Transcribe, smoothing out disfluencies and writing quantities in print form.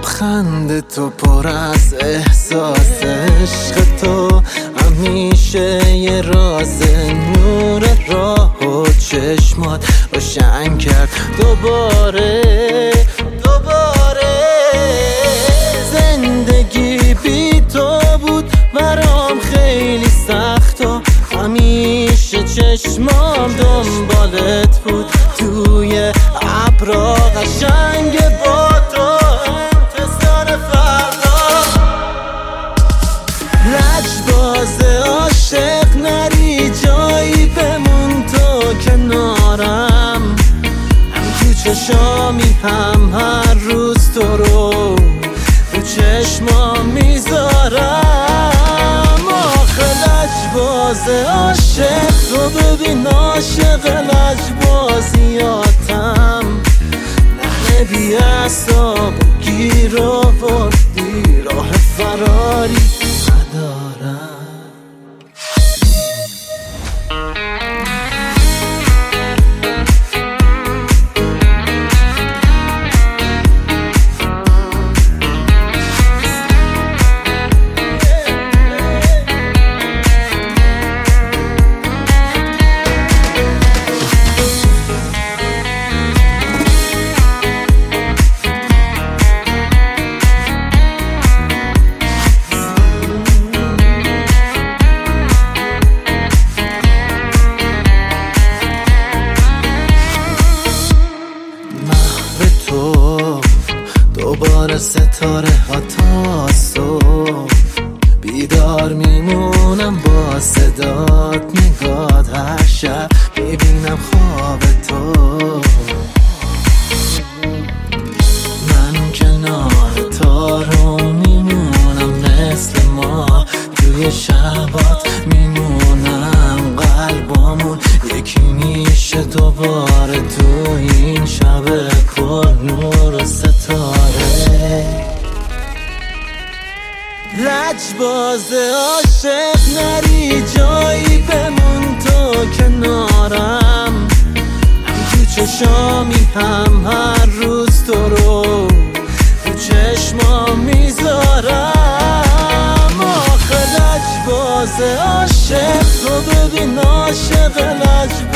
لبخند تو پر از احساس عشق تو همیشه یه راز، نور راه و چشمات روشن کرد دوباره. زندگی بی تو بود برام خیلی سخت و همیشه چشمام دنبالت بود توی ابرا قشنگ با تو انتظار فردا. لجباز عاشق نری جایی بمون تو کنارم، هم تو چشامی هم هر روز تو رو چشمام میذارم. آخه لجباز عاشق تو ببین عاشق لجبازیاتم، نه بی اعصاب گیر آوردی راه فراری ندارم. دوباره ستاره ها تا صبح بیدار میمونم با صدات، نگات هر شب میبینم خواب تو. من کنار تو میمونم مثل ما توی شبات میمونم، قلبامون یکی میشه دوباره تو این شب پر نور و ستاره. لجباز عاشق نری جایی بمون تو کنارم، هم تو چشامی هم هر روز تو رو تو چشمام میذارم. آخه لجباز عاشق تو ببین عاشق لجباز